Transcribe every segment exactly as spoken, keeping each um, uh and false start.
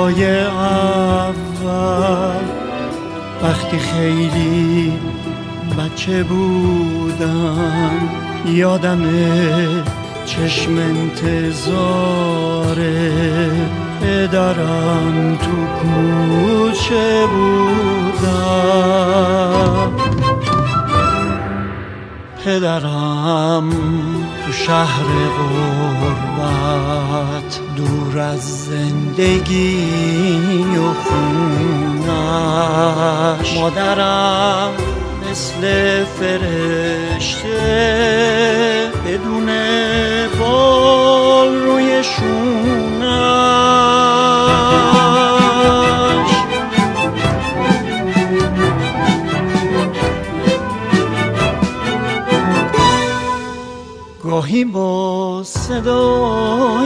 روزای اول وقتی خیلی بچه بودم، یادمه چشم انتظاره پدرم تو کوچه بودم. پدرم تو شهر غربت دور از زندگی و خونش، مادرم مثل فرشته بدون بال روی شونش. گاهی با صدای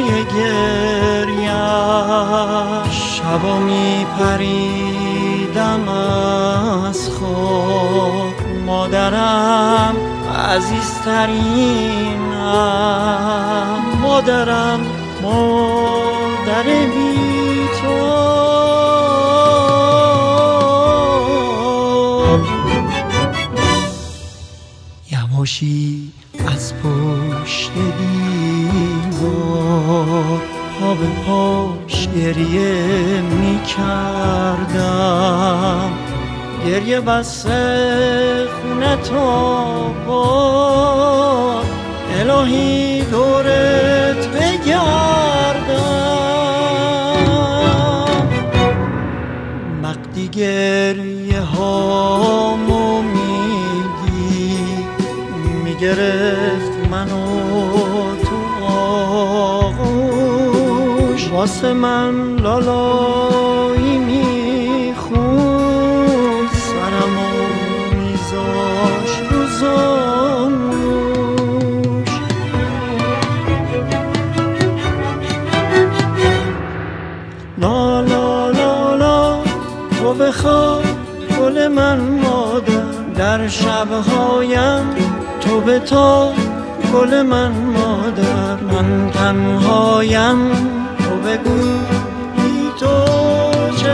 گریه‌اش شبا می پریدم از خواب. مادرم عزیزترینم، مادرم مادر بی‌تاب. یواشی از پشت دیوار پا به پاش گریه می کردم، گریه بسه خونه تا بار الهی دورت بگردم. وقتی گریه هامو میدی میگرفت منو تو آغوش، واسه من لالایی میخوند، سرمو میذاش رو زانوش. لا لا لا لا تو بخواه گل من مادر، در شبهایم تو به تا گل من مادر. من تنهایم تو بگو بی تو چه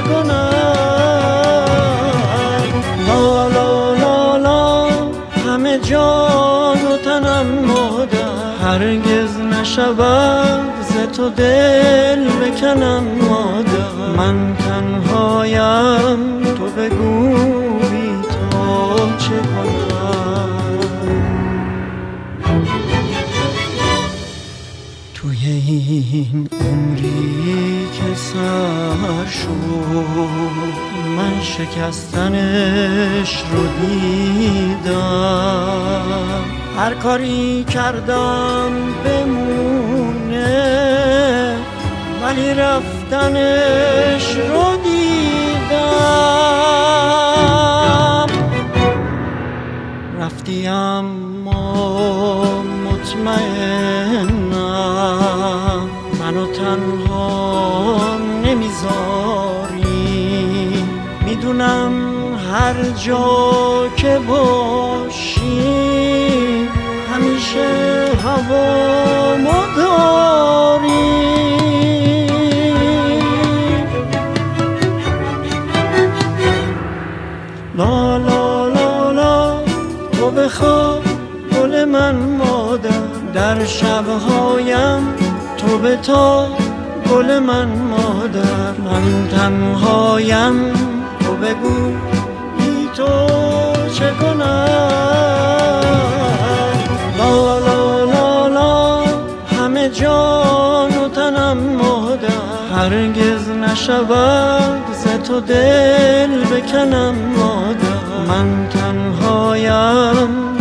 کنم. لا لا لا لا همه جان و تنم مادر، هرگز نشود ز تو دل بکنم مادر. من تنهایم تو بگو بی تو چه کنم. توی این عمری که سر شد من شکستنش رو دیدم، هر کاری کردم بمونه ولی رفتنش رو دیدم. رفتی اما مطمئنم منو تنها نمیذاری، میدونم هر جا که باشی همیشه هوامو داری. لا لا لا لا تو بخواه گل من مادر، در شبهایم تو به تا گل من مادر. من تنهایم تو بگو بی تو چه کنم. لا لا لا لا همه جان و تنم مادر، هرگز نشود ز تو دل بکنم مادر. من تنهایم